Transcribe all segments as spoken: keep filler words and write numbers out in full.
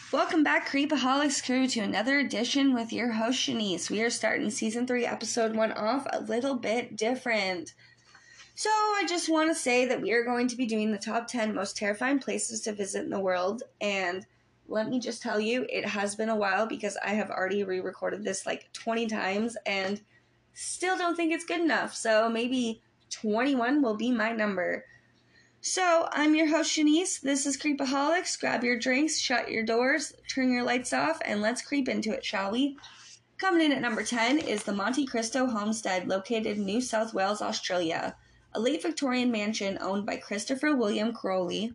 Welcome back, Creepaholics crew, to another edition with your host, Shanice. We are starting Season three, Episode one off a little bit different. So, I just want to say that we are going to be doing the top ten most terrifying places to visit in the world, and let me just tell you, it has been a while because I have already re-recorded this like twenty times, and still don't think it's good enough, so maybe twenty-one will be my number. So, I'm your host, Shanice. This is Creepaholics. Grab your drinks, shut your doors, turn your lights off, and let's creep into it, shall we? Coming in at number ten is the Monte Cristo Homestead, located in New South Wales, Australia. A late Victorian mansion owned by Christopher William Crowley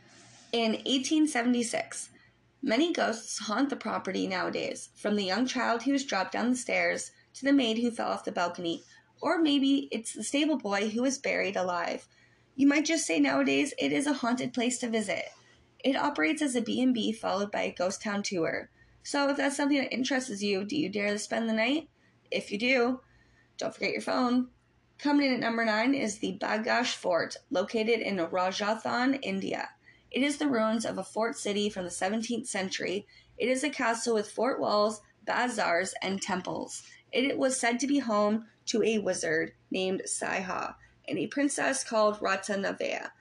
in eighteen seventy-six. Many ghosts haunt the property nowadays, from the young child who was dropped down the stairs to the maid who fell off the balcony, or maybe it's the stable boy who was buried alive. You might just say nowadays it is a haunted place to visit. It operates as a B and B followed by a ghost town tour. So if that's something that interests you, do you dare to spend the night? If you do, don't forget your phone. Coming in at number nine is the Bagash Fort, located in Rajasthan, India. It is the ruins of a fort city from the seventeenth century. It is a castle with fort walls, bazaars, and temples. It was said to be home to a wizard named Saiha and a princess called Ratanavea,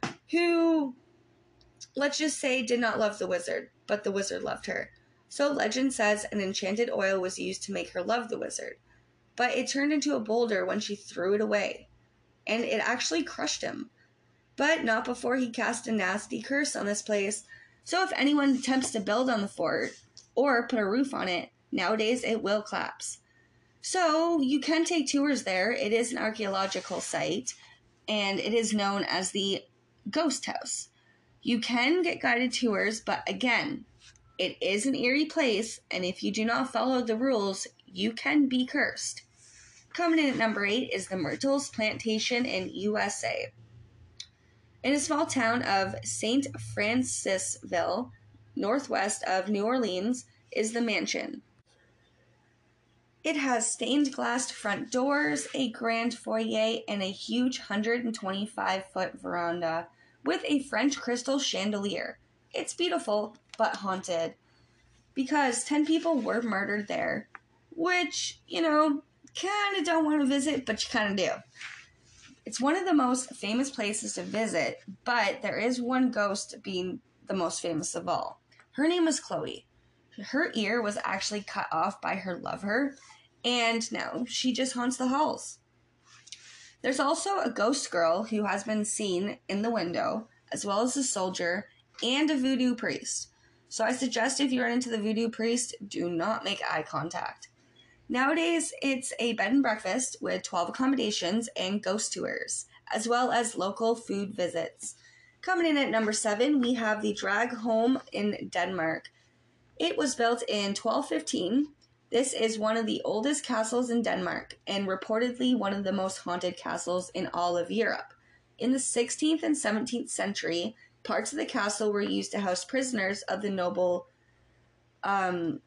who, let's just say, did not love the wizard, but the wizard loved her. So legend says an enchanted oil was used to make her love the wizard, but it turned into a boulder when she threw it away, and it actually crushed him. But not before he cast a nasty curse on this place. So if anyone attempts to build on the fort, or put a roof on it, nowadays it will collapse. So you can take tours there. It is an archaeological site, and it is known as the Ghost House. You can get guided tours, but again, it is an eerie place, and if you do not follow the rules, you can be cursed. Coming in at number eight is the Myrtles Plantation in U S A. In a small town of Saint Francisville, northwest of New Orleans, is the mansion. It has stained glass front doors, a grand foyer, and a huge one hundred twenty-five foot veranda with a French crystal chandelier. It's beautiful, but haunted, because ten people were murdered there, which, you know, kind of don't want to visit, but you kind of do. It's one of the most famous places to visit, but there is one ghost being the most famous of all. Her name was Chloe. Her ear was actually cut off by her lover, and now she just haunts the halls. There's also a ghost girl who has been seen in the window, as well as a soldier and a voodoo priest. So I suggest if you run into the voodoo priest, do not make eye contact. Nowadays, it's a bed and breakfast with twelve accommodations and ghost tours, as well as local food visits. Coming in at number seven, we have the Drag Home in Denmark. It was built in twelve fifteen. This is one of the oldest castles in Denmark, and reportedly one of the most haunted castles in all of Europe. In the sixteenth and seventeenth century, parts of the castle were used to house prisoners of the noble um,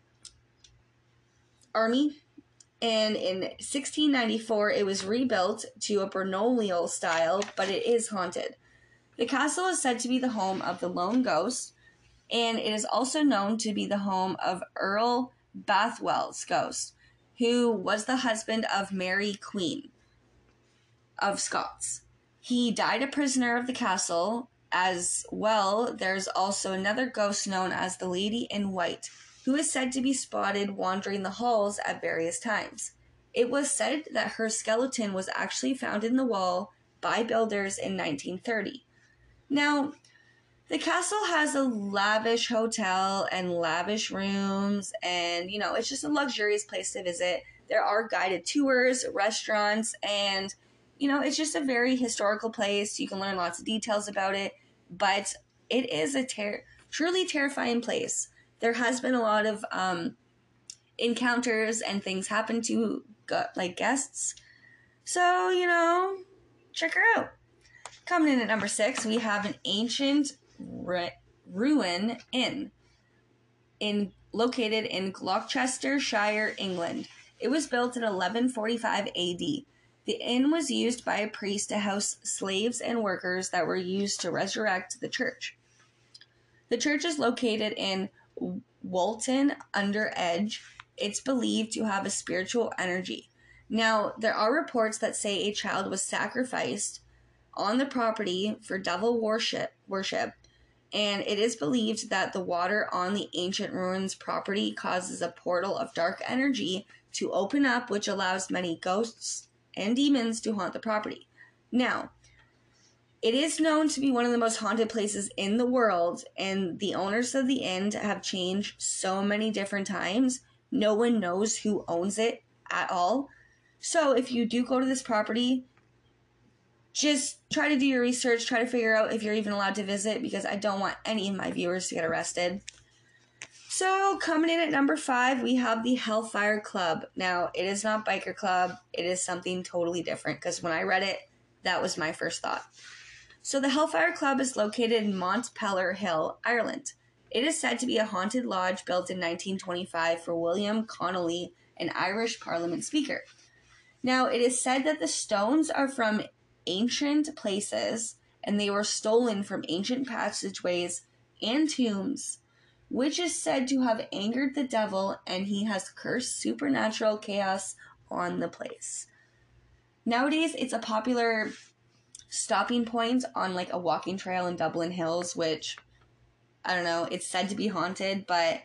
army. And in sixteen ninety-four, it was rebuilt to a baronial style, but it is haunted. The castle is said to be the home of the lone ghost, and it is also known to be the home of Earl Bathwell's ghost, who was the husband of Mary, Queen of Scots. He died a prisoner of the castle. As well, there's also another ghost known as the Lady in White, who is said to be spotted wandering the halls at various times. It was said that her skeleton was actually found in the wall by builders in nineteen thirty. Now, the castle has a lavish hotel and lavish rooms, and, you know, it's just a luxurious place to visit. There are guided tours, restaurants, and, you know, it's just a very historical place. You can learn lots of details about it, but it is a ter- truly terrifying place. There has been a lot of um, encounters and things happen to, like, guests. So, you know, check her out. Coming in at number six, we have an ancient ru- ruin inn in located in Gloucestershire, England. It was built in eleven forty-five A D. The inn was used by a priest to house slaves and workers that were used to resurrect the church. The church is located in Woolton Under Edge. It's believed to have a spiritual energy. Now, there are reports that say a child was sacrificed on the property for devil worship, worship, and it is believed that the water on the ancient ruins property causes a portal of dark energy to open up, which allows many ghosts and demons to haunt the property. Now, it is known to be one of the most haunted places in the world, and the owners of the inn have changed so many different times. No one knows who owns it at all. So if you do go to this property, just try to do your research, try to figure out if you're even allowed to visit, because I don't want any of my viewers to get arrested. So coming in at number five, we have the Hellfire Club. Now, it is not biker club. It is something totally different, because when I read it, that was my first thought. So the Hellfire Club is located in Montpellier Hill, Ireland. It is said to be a haunted lodge built in nineteen twenty-five for William Connolly, an Irish Parliament speaker. Now, it is said that the stones are from ancient places, and they were stolen from ancient passageways and tombs, which is said to have angered the devil, and he has cursed supernatural chaos on the place. Nowadays, it's a popular stopping point on like a walking trail in Dublin Hills, which, I don't know, it's said to be haunted, but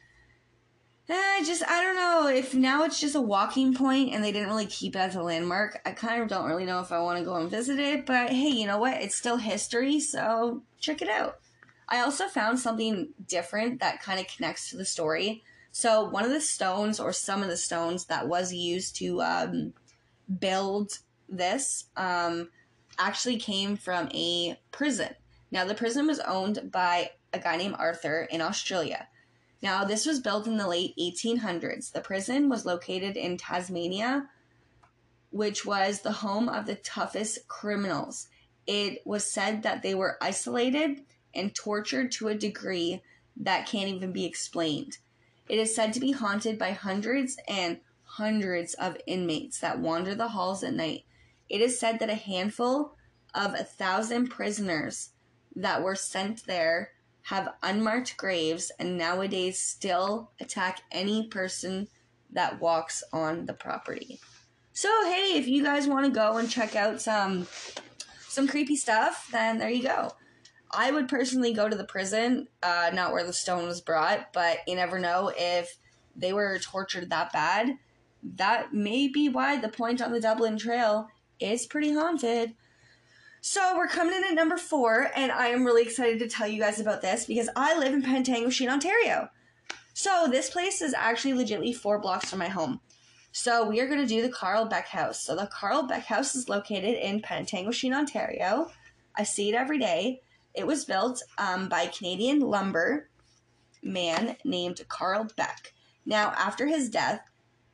I just, I don't know, if now it's just a walking point and they didn't really keep it as a landmark, I kind of don't really know if I want to go and visit it, but hey, you know what, it's still history, so check it out. I also found something different that kind of connects to the story. So one of the stones, or some of the stones that was used to um, build this, um, actually came from a prison. Now, the prison was owned by a guy named Arthur in Australia. Now, this was built in the late eighteen hundreds. The prison was located in Tasmania, which was the home of the toughest criminals. It was said that they were isolated and tortured to a degree that can't even be explained. It is said to be haunted by hundreds and hundreds of inmates that wander the halls at night. It is said that a handful of a thousand prisoners that were sent there have unmarked graves and nowadays still attack any person that walks on the property. So, hey, if you guys want to go and check out some some creepy stuff, then there you go. I would personally go to the prison, uh, not where the stone was brought, but you never know if they were tortured that bad. That may be why the point on the Dublin Trail is pretty haunted. So we're coming in at number four, and I am really excited to tell you guys about this because I live in Pantangwisheen, Ontario. So this place is actually legitimately four blocks from my home. So we are going to do the Carl Beck House. So the Carl Beck House is located in Pantangwisheen, Ontario. I see it every day. It was built um, by a Canadian lumber man named Carl Beck. Now, after his death,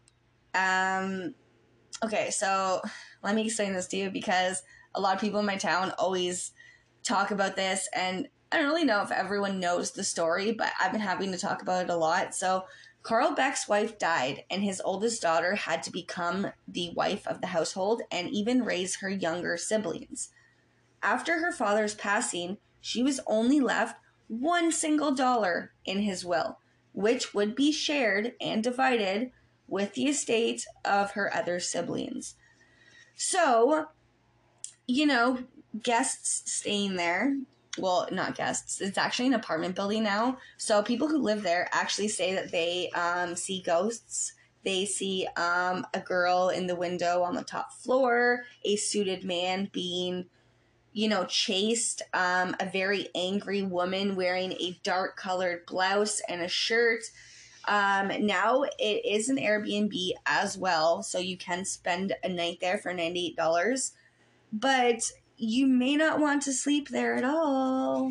um, okay, so let me explain this to you because a lot of people in my town always talk about this, and I don't really know if everyone knows the story, but I've been having to talk about it a lot. So Carl Beck's wife died, and his oldest daughter had to become the wife of the household and even raise her younger siblings. After her father's passing, she was only left one single dollar in his will, which would be shared and divided with the estate of her other siblings. So, you know, guests staying there, well, not guests, it's actually an apartment building now. So people who live there actually say that they um, see ghosts. They see um, a girl in the window on the top floor, a suited man being, you know, chased, um, a very angry woman wearing a dark colored blouse and a shirt. Um, now it is an Airbnb as well, so you can spend a night there for ninety-eight dollars. But you may not want to sleep there at all.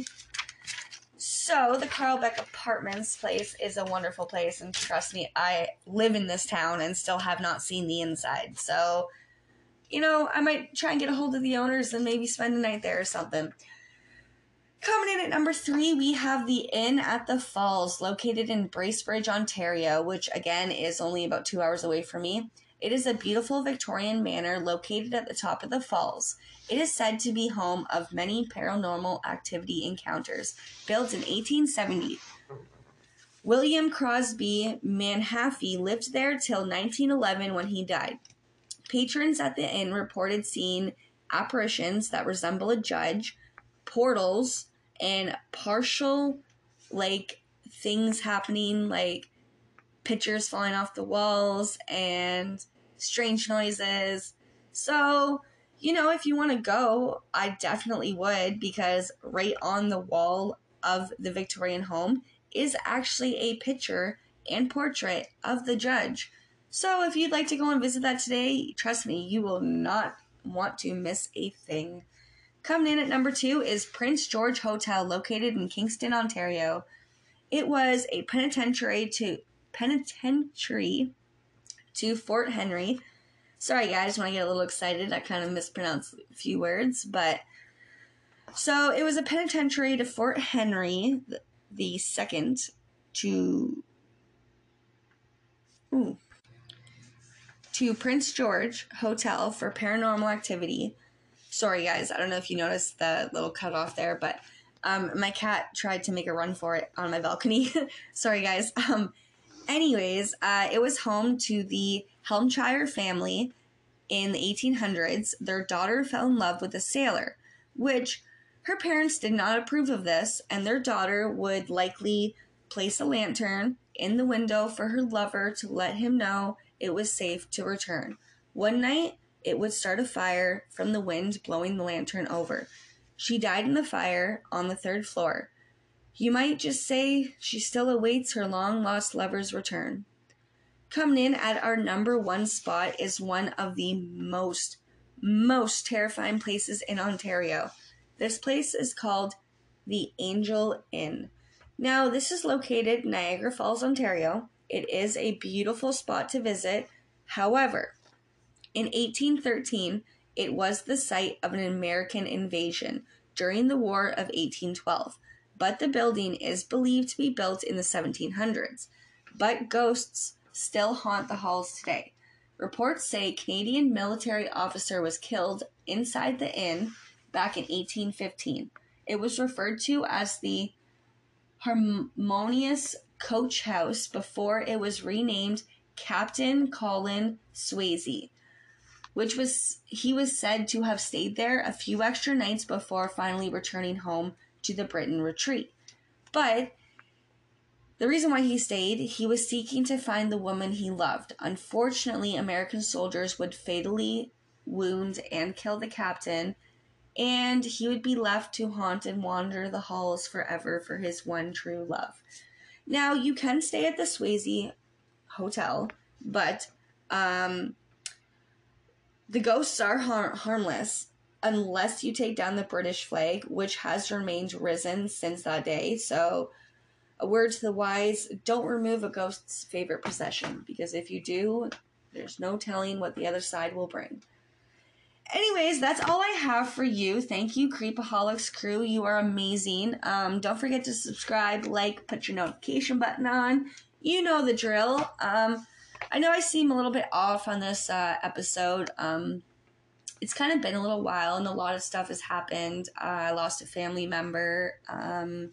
So the Carl Beck Apartments place is a wonderful place, and trust me, I live in this town and still have not seen the inside. So, you know, I might try and get a hold of the owners and maybe spend a night there or something. Coming in at number three, we have the Inn at the Falls, located in Bracebridge, Ontario, which again is only about two hours away from me. It is a beautiful Victorian manor located at the top of the falls. It is said to be home of many paranormal activity encounters, built in eighteen seventy. William Crosby Manhaffey lived there till nineteen eleven when he died. Patrons at the inn reported seeing apparitions that resemble a judge, portals, and partial, like, things happening, like pictures falling off the walls and strange noises. So, you know, if you want to go, I definitely would, because right on the wall of the Victorian home is actually a picture and portrait of the judge. So if you'd like to go and visit that today, trust me, you will not want to miss a thing. Coming in at number two is Prince George Hotel, located in Kingston, Ontario. It was a penitentiary to penitentiary to Fort Henry. Sorry guys, when I get a little excited, I kind of mispronounce a few words, but so it was a penitentiary to Fort Henry the second to ooh, to Prince George Hotel for paranormal activity. Sorry guys, I don't know if you noticed the little cutoff there, but um, my cat tried to make a run for it on my balcony. Sorry guys. Um, anyways, uh, it was home to the Helmshire family in the eighteen hundreds. Their daughter fell in love with a sailor, which her parents did not approve of this, and their daughter would likely place a lantern in the window for her lover to let him know it was safe to return. One night, it would start a fire from the wind blowing the lantern over. She died in the fire on the third floor. You might just say she still awaits her long-lost lover's return. Coming in at our number one spot is one of the most, most terrifying places in Ontario. This place is called the Angel Inn. Now, this is located in Niagara Falls, Ontario. It is a beautiful spot to visit. However, in eighteen thirteen, it was the site of an American invasion during the War of eighteen twelve, but the building is believed to be built in the seventeen hundreds. But ghosts still haunt the halls today. Reports say a Canadian military officer was killed inside the inn back in eighteen fifteen. It was referred to as the Harmonious Coach House before it was renamed Captain Colin Swayze, which was he was said to have stayed there a few extra nights before finally returning home to the Britain retreat. But the reason why he stayed, he was seeking to find the woman he loved. Unfortunately, American soldiers would fatally wound and kill the captain, and he would be left to haunt and wander the halls forever for his one true love. Now, you can stay at the Swayze Hotel, but um, the ghosts are har- harmless unless you take down the British flag, which has remained risen since that day. So, a word to the wise, don't remove a ghost's favorite possession, because if you do, there's no telling what the other side will bring. Anyways, that's all I have for you. Thank you, Creepaholics crew. You are amazing. Um, don't forget to subscribe, like, put your notification button on. You know the drill. Um, I know I seem a little bit off on this uh, episode. Um, it's kind of been a little while, and a lot of stuff has happened. Uh, I lost a family member. Um,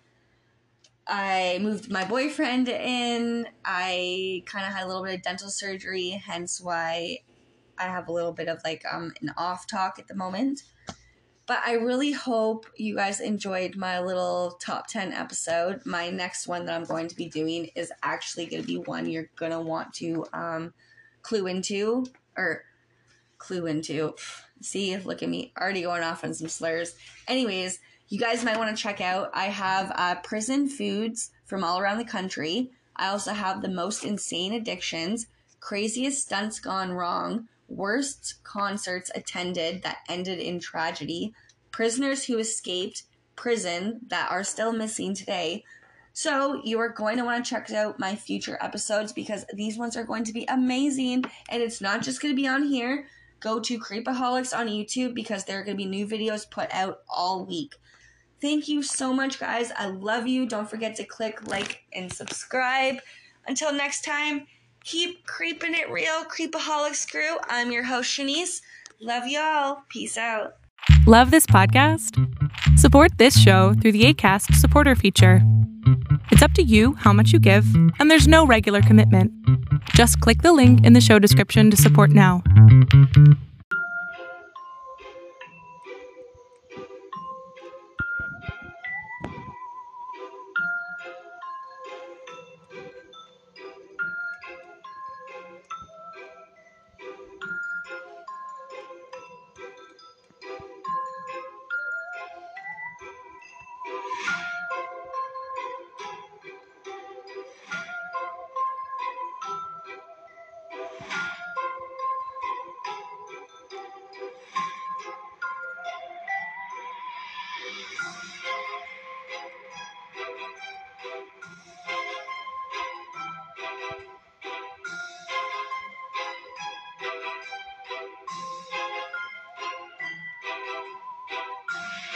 I moved my boyfriend in. I kind of had a little bit of dental surgery, hence why I have a little bit of like um an off talk at the moment. But I really hope you guys enjoyed my little top ten episode. My next one that I'm going to be doing is actually going to be one you're going to want to um clue into or clue into. See, look at me, already going off on some slurs. Anyways, you guys might want to check out. I have uh, prison foods from all around the country. I also have the most insane addictions, craziest stunts gone wrong, worst concerts attended that ended in tragedy, prisoners who escaped prison that are still missing today. So you are going to want to check out my future episodes because these ones are going to be amazing. And it's not just going to be on here. Go to Creepaholics on YouTube because there are going to be new videos put out all week. Thank you so much, guys. I love you. Don't forget to click like and subscribe. Until next time, keep creeping it real, Creepaholics crew. I'm your host, Shanice. Love y'all. Peace out. Love this podcast? Support this show through the Acast supporter feature. It's up to you how much you give, and there's no regular commitment. Just click the link in the show description to support now.